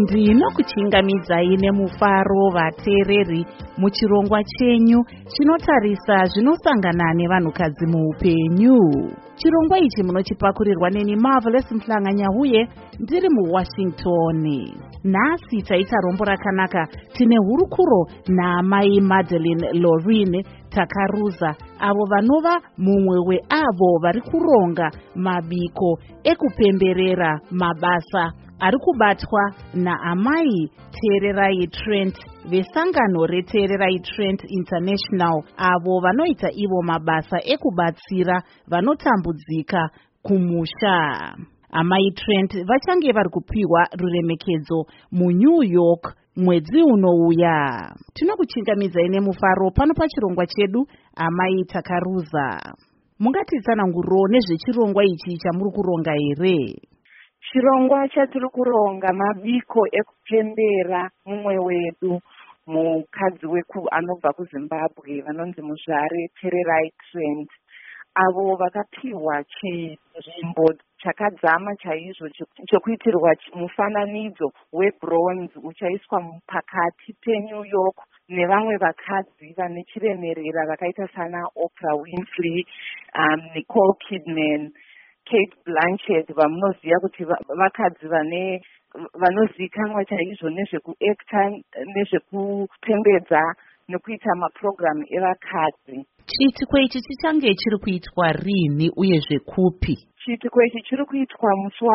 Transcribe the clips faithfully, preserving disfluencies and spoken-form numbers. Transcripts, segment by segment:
Ndinokuchingamidzai nemufaro vateereri muchirongwa chenyu chinotarisa zvinosangana nevanhukadzi muupenyu. Chirongwa ichi munochipakurirwa neni Marvelous Mhlanga-Nyahuye ndiri muWashington. Nhasi taita rombo rakanaka tine hurukuro naamai Madeleine Lorraine Takaruza, avo vanova mumwe weavo vari kuronga mabiko ekupemberera mabasa ari kubatwa naamai Teererai Trent vesangano reTeererai Trent International, avo vanoita ivo mabasa ekubatsira vanotambudzika kumusha. Amai Trent vachange vari kupiwa ruremekedzo muNew York mwedzi unouya. Tinokuchingamidzai nemufaro pano pachirongwa chedu, amai Takaruza. Mungatitsananguriro nezvechirongwa ichi chamuri kuronga here? Chirongwa chatiri kuronga mabiko ekupembera mumwe wedu, mukadzi weku anobva kuZimbabwe vanonzi Muzvare Teererai Trent, avo vakapiwa chinzvimbo chakadzama chaizvo chekuitirwa mufananidzo webronze uchaiswa pakati peNew York nevamwe vakadzi vane chiremerera vakaita sana Oprah Winfrey, um, Nicole Kidman, Kate Blanchett, vamunoziva kuti vakadzi vane vanozivikanwa chaizvo nezvekuacta, nezvekupembedza nekuita maprogramu evakadzi. Chiitiko ichi chichange chiri kuitwa rini uye zvekupi? Chiitiko ichi chiri kuitwa musi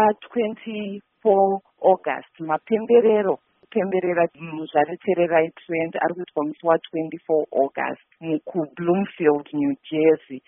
wa24 August. Mapemberero kupemberera Muzvare Teererai Trent ari kuitwa musi wa24 August mukuBloomfield, New Jersey.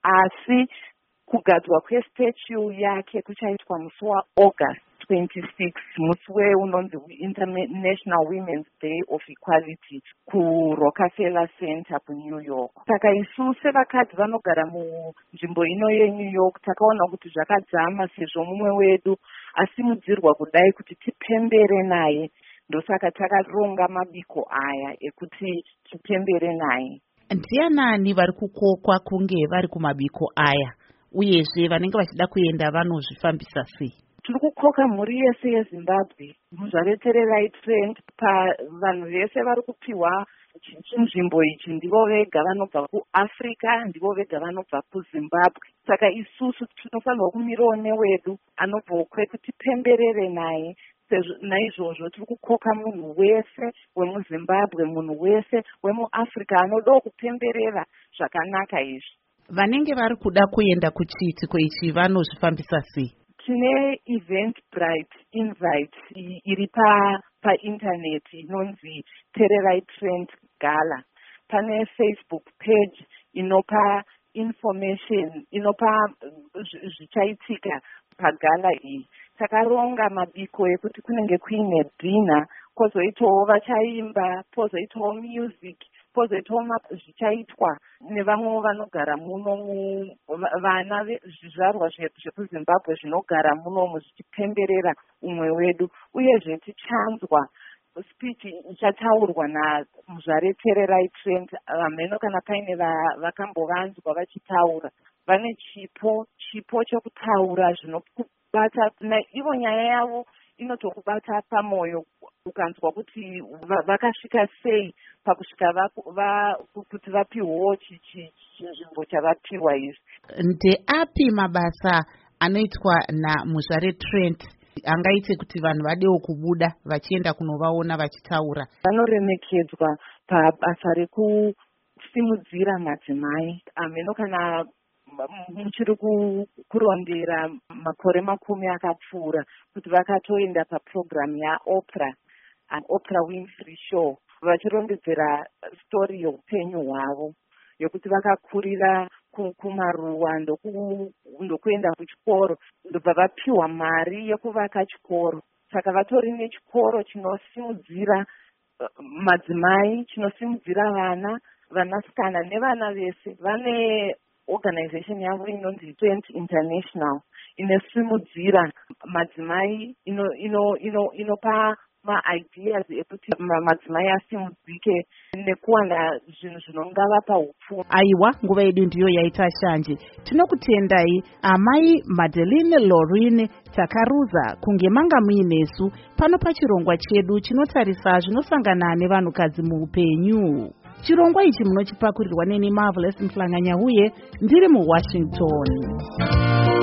Asi kugadzwa kwestatue yake kuchaitwa musi waAugust twenty-sixth, musi weunonzi International Women's Day of Equality kuRockefeller Center kuNew York. Saka isu sevakadzi vanogara munzvimbo ino yeNew York takaona kuti zvakadzama sezvo mumwe wedu asimudzirwa kudai kuti tipembere naye, ndosaka takaronga mabiko aya ekuti tipembere naye. Ndianani vari kukokwa kunge vari kumabiko aya, uyezve vanenge vachida kuenda vanozvifambisa sei? Tiri kukoka mhuri yese yeZimbabwe, Muzvare Teererai Trent, pavanhu vese vari kupiwa chinzvimbo ichi ndivo vega vanobva kuAfrica, ndivo vega vanobva kuZimbabwe. Saka isusu tinofanirwa kumirawo newedu anobva kwekuti pemberere naye. Naizvozvo tiri kukoka munhu wese wemuZimbabwe, munhu wese wemuAfrica anodawo kupemberera zvakanaka izvi. Vanenge vari kuda kuenda kuchiitiko ichi vanozvifambisa sei? Tine Eventbrite invite iri pa painternet inonzi Teererai Trent Gala. Pane Facebook page inopa information, inopa zvichaitika pagala iyi. Takaronga mabiko ekuti kunenge kuine dinner, kwozoitawo vachaimba, kwozoitawo music, kwozoitawo zvichaitwa nevamwe vanogara muno, vana zvizvarwa zvekuZimbabwe zvinogara muno zvichipemberera umwe wedu. Uyezve tichanzwa speech ichataurwa naMuzvare Teererai Trent, vamheno kana paine vakambovanzwa vachitaura. Vane chipo chipo chekutaura zvinokubata, naivo nyaya yavo inotokubata pamoyo, ukanzwa kuti vakasvika sei pakusvika kuti vapiwewo chinzvimbo chavapiwa izvi. Ndeapi mabasa anoitwa naMuzvare Trent angaite kuti vanhu vadewo kubuda vachienda kunovaona vachitaura? Vanoremekedzwa pabasa rekusimudzira madzimai. Ameno kana muchiri kurondera makore makumi akapfuura kuti vakatoenda paprogramu yaOprah, Oprah Winfrey Show, vachirondedzera stori youpenyu hwavo, yokuti vakakurira kumaruwa ndokuenda kuchikoro, ndobva vapiwa mari yekuvaka chikoro. Saka vatori nechikoro chinosimudzira madzimai, chinosimudzira vana, vanasikana nevana vese. Vane organization yavo inonzi Trent International inosimudzira madzimai, inopa maideas ekuti madzimai asimudzike nekuwana zvinhu zvinongavapa upfumi. Aiwa, nguva yedu ndiyo yaita shanje. Tinokutendai amai Madeline Lauren Takaruza kunge manga muinesu pano pachirongwa chedu chinotarisa zvinosangana nevanhukadzi muupenyu. Chirongwa ichi munochipakurirwa neni Marvelous Mhlanganya uye ndiri muWashington.